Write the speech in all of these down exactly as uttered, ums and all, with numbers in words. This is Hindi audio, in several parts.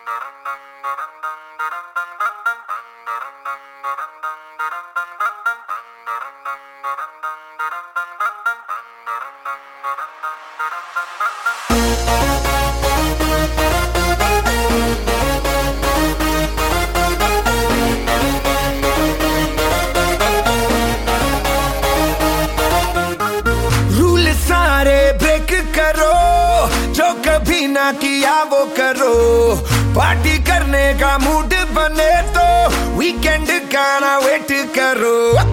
कभी ना किया वो करो, पार्टी करने का मूड बने तो वीकेंड का ना वेट करो।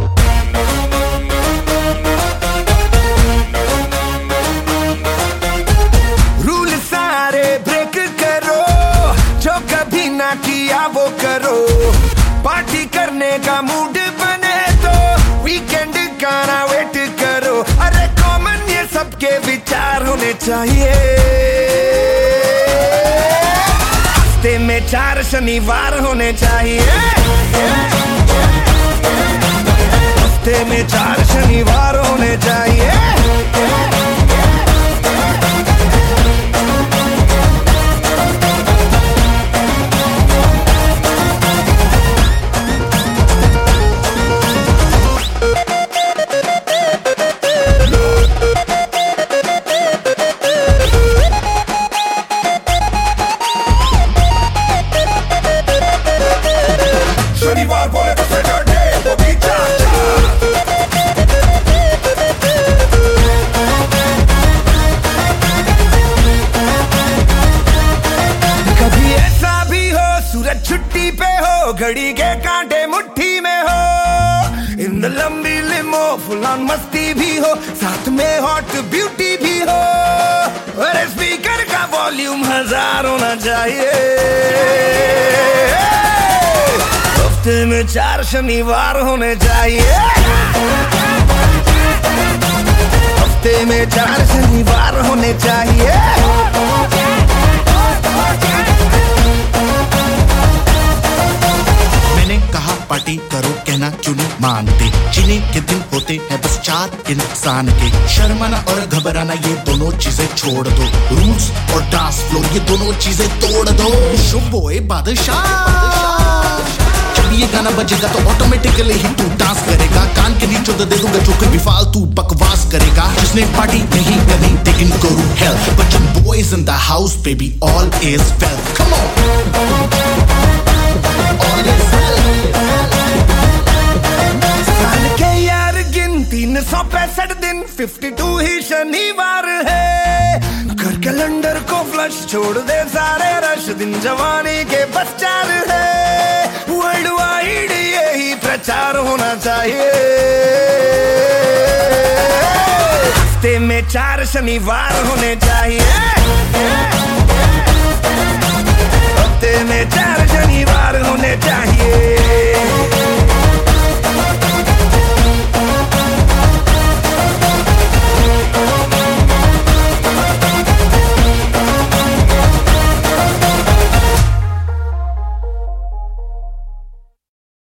रूल सारे ब्रेक करो, जो कभी ना किया वो करो, पार्टी करने का मूड बने तो वीकेंड का ना वेट करो। अरे कॉमन ये सबके विचार होने चाहिए, हफ्ते में चार शनिवार होने चाहिए, हफ्ते में चार शनिवार होने चाहिए। शनिवार बोले तो सैटरडे वो भी चाचा, कभी ऐसा भी हो सूरज छुट्टी पे हो, घड़ी के कांटे मुट्ठी में हो, इन द लंबी लिमो फुल ऑन मस्ती भी हो, साथ में हॉट ब्यूटी भी हो, और स्पीकर का वॉल्यूम हजार होना चाहिए। हफ्ते में चार शनिवार होने चाहिए, हफ्ते में चार शनिवार होने चाहिए। मैंने कहा पार्टी करो, कहना क्यों नहीं मानते, जिन्हें के दिन होते हैं बस चार इंसान के। शर्माना और घबराना ये दोनों चीजें छोड़ दो, रूल्स और डांस फ्लोर ये दोनों चीजें तोड़ दो। शुभोए बादशाह, ये गाना बजेगा तो ऑटोमेटिकली ही तू डांस करेगा, कान के नीचे तो दे दूंगा जो कोई भी फालतू बकवास करेगा। जिसने पार्टी नहीं करनी they can go to hell, but your boys in the house baby all is well, come on, all is well। साल के यार गिन तीन सौ पैंसठ दिन, फिफ्टी टू ही शनिवार है, कर कैलेंडर को फ्लश छोड़ दे सारे रश, दिन जवानी के बस चार है, वर्ल्ड वाइड यही प्रचार होना चाहिए। हफ्ते में चार शनिवार होने चाहिए, हफ्ते में चार शनिवार होने चाहिए।